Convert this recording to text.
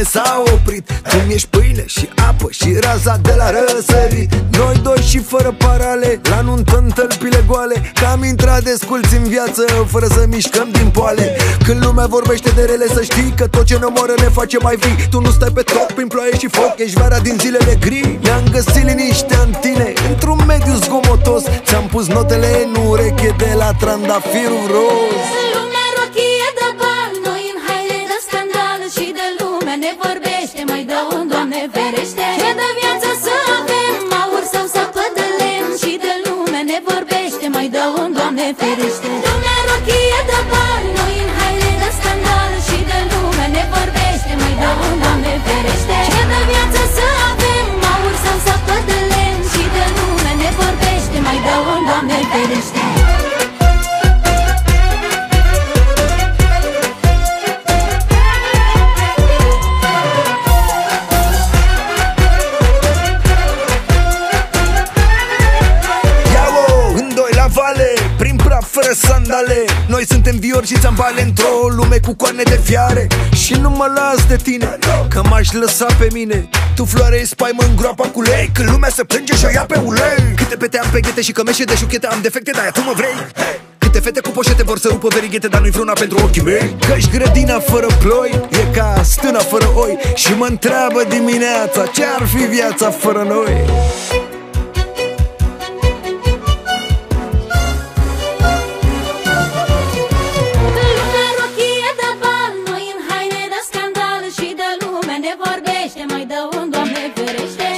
s-a oprit. Tu ești pâine și apă și raza de la răsărit. Noi doi și fără parale, la nuntă în tălpile goale, că am intrat desculți în viață fără să mișcăm din poale. Când lumea vorbește de rele, să știi că tot ce ne omoră ne face mai vii. Tu nu stai pe top prin ploaie și foc, ești vara din zilele gri. Ne-am găsit liniștea în tine, într-un mediu zgomotos. Ți-am pus notele în ureche de la trandafirul roz. Lumea rochie de bani, noi în haine de scandal, și de lumea ne vorbește, mai dă un Doamne ferește. Ce de viață să avem, aur sau sapă de lemn, și de lumea ne vorbește, mai dă un Doamne ferește. Lumea rochie de bani, noi în haine de scandal, și de lumea ne vorbește, mai dă un Doamne ferește. Ce de viață să avem, aur sau sapă de lemn, și de lumea ne vorbește, mai dă un Doamne ferește. Prin praf fără sandale, noi suntem viori și țambale într-o lume cu coarne de fiare. Și nu mă las de tine, că m-aș lăsa pe mine. Tu floare, spaimă în groapa cu lei, când lumea se plânge și o ia pe ulei. Câte pete am pe ghete și cămeșe de șuchete, am defecte, dar tu mă vrei. Câte fete cu poșete vor să rupă verighete, dar nu-i vreuna pentru ochii mei. Că-și grădina fără ploi e ca stâna fără oi, și mă întreabă dimineața ce-ar fi viața fără noi. Mai dă un Doamne ferește.